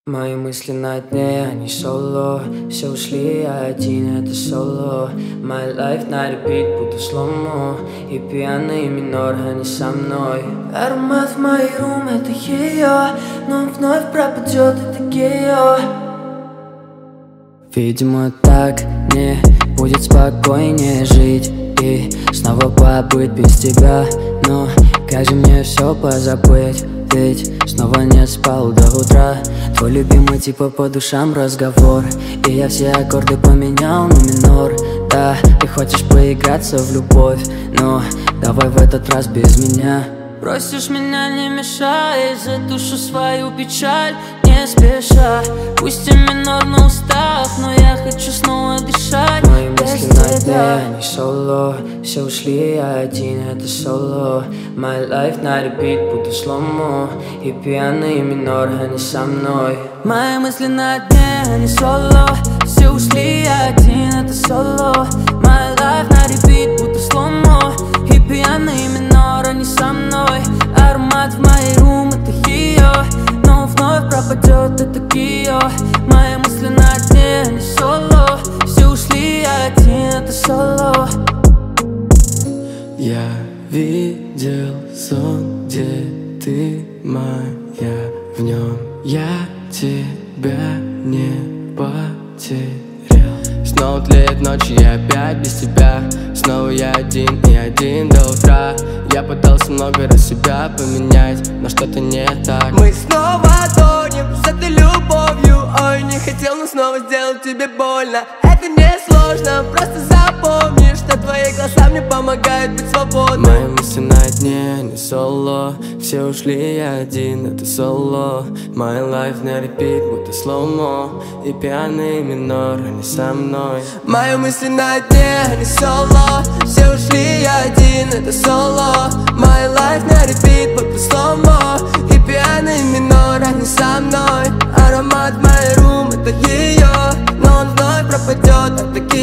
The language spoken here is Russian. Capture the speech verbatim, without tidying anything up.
Мои мысли на дне, они соло. Все ушли, я один, это соло. My life на репит, будто сломо. И пьяный минор, они со мной. Аромат в моей рум, это ее. Но он вновь пропадет, это гео. Видимо, так мне будет спокойнее жить и снова побыть без тебя. Но как же мне все позабыть? Ведь снова не спал до утра. Твой любимый типа по душам разговор. И я все аккорды поменял на минор. Да, ты хочешь поиграться в любовь, но давай в этот раз без меня. Просишь меня не мешай, задушу свою печаль не спеша. Пусть и минор на устах, но я хочу снова дышать. Мои мысли на дне, они соло. Все ушли, я один, это соло. My life на репит, будто сломо. И пьяный минор, они со мной. Мои мысли на дне, они соло. Все ушли, я один, это соло. My life на репит, будто сломо. И пьяный минор, они со мной. Аромат в моей рум, это ее. Но вновь пропадет, это гео. Мои мысли на дне, они соло. Все ушли, я один, это соло. Я видел сон, где ты моя. В нем я тебя не потерял. Снова тлеет ночь, и опять без тебя. Снова я один и один до утра. Я пытался много раз себя поменять, но что-то не так. Мы снова тонем с этой любовью. Ой, не хотел, но снова сделал тебе больно. Это не сложно, просто запомни, что твои глаза мне помогают быть свободным. Мои мысли на дне, не соло. Все ушли, я один, это соло. My life на репит, будто сломо. И пьяный минор, они со мной. Мои мысли на дне, не соло. Все ушли, я один, это соло. My life на репит, будто сломо. И пьяный минор, они со мной. Аромат в моей рум, это ее. Но он вновь пропадет, это